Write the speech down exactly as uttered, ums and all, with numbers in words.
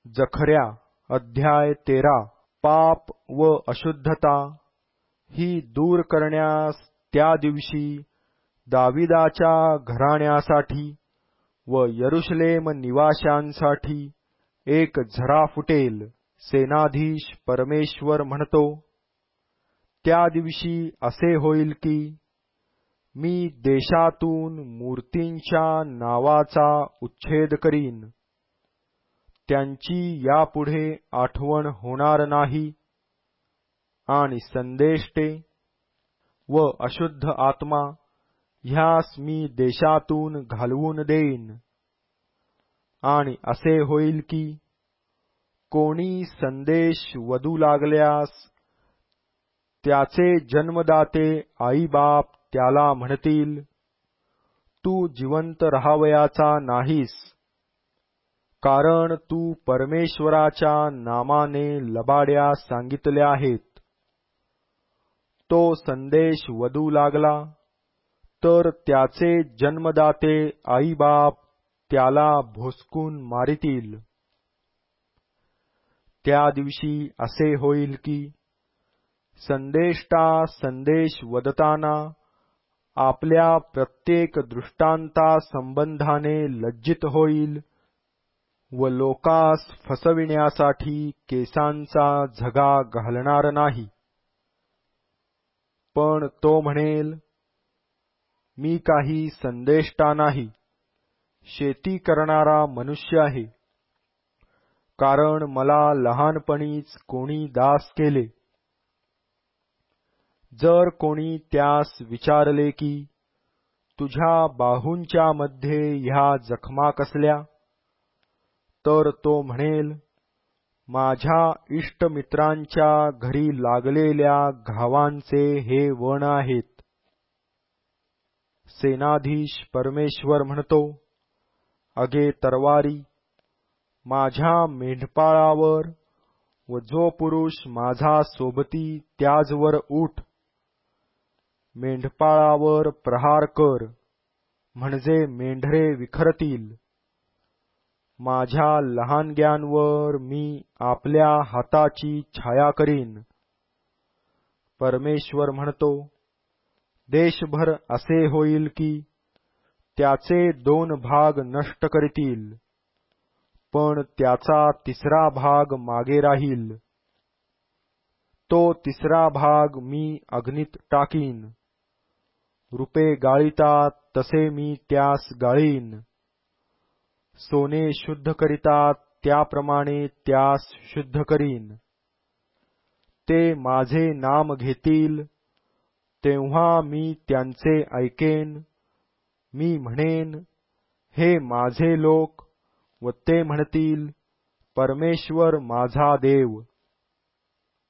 जखऱ्या अध्याय तेरा. पाप व अशुद्धता ही दूर करण्यास त्या दिवशी दाविदाच्या घराण्यासाठी व यरुशलेम निवाशांसाठी एक झरा फुटेल. सेनाधीश परमेश्वर म्हणतो, त्या दिवशी असे होईल की मी देशातून मूर्तींच्या नावाचा उच्छेद करीन. त्यांची यापुढे आठवण होणार नाही आणि संदेष्टे व अशुद्ध आत्मा ह्यास मी देशातून घालवून देईन. आणि असे होईल की कोणी संदेश वदू लागल्यास त्याचे जन्मदाते आईबाप त्याला म्हणतील, तू जिवंत राहावयाचा नाहीस, कारण तू परमेश्वराच्या नामाने लबाड्या सांगितल्या आहेत. तो संदेश वदू लागला तर त्याचे जन्मदाते आईबाप त्याला भोसकून मारितील. त्या दिवशी असे होईल की संदेष्टा संदेश वदताना आपल्या प्रत्येक दृष्टांता संबंधाने लज्जित होईल व लोकास फसविण्यासाठी केसांचा झगा घालणार नाही. पण तो म्हणेल, मी काही संदेष्टा नाही, शेती करणारा मनुष्य आहे, कारण मला लहानपणीच कोणी दास केले. जर कोणी त्यास विचारले की तुझ्या बाहूंच्या मध्ये ह्या जखमा कसल्या, तर तो म्हणेल, माझ्या इष्टमित्रांच्या घरी लागलेल्या घावांचे हे वण आहेत. सेनाधीश परमेश्वर म्हणतो, अगे तरवारी, माझ्या मेंढपाळावर व जो पुरुष माझा सोबती त्याजवर उठ. मेंढपाळावर प्रहार कर, म्हणजे मेंढरे विखरतील. माझ्या लहानग्यांवर मी आपल्या हाताची छाया करीन. परमेश्वर म्हणतो, देशभर असे होईल की त्याचे दोन भाग नष्ट करतील, पण त्याचा तिसरा भाग मागे राहील. तो तिसरा भाग मी अग्नीत टाकीन. रुपे गाळीतात तसे मी त्यास गाळीन. सोने शुद्ध करितात त्याप्रमाणे त्यास शुद्ध करीन. ते माझे नाम घेतील, तेव्हा मी त्यांचे ऐकेन. मी म्हणेन, हे माझे लोक, व ते म्हणतील, परमेश्वर माझा देव.